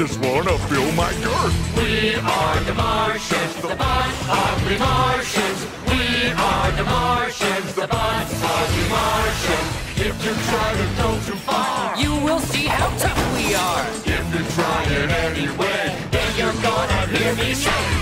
just wanna feel my girth. We are the Martians, the bunch of the Martians. We are the Martians, the bunch of the Martians. If you try to go too far, you will see how tough we are. If you try it anyway, then you're gonna hear me say,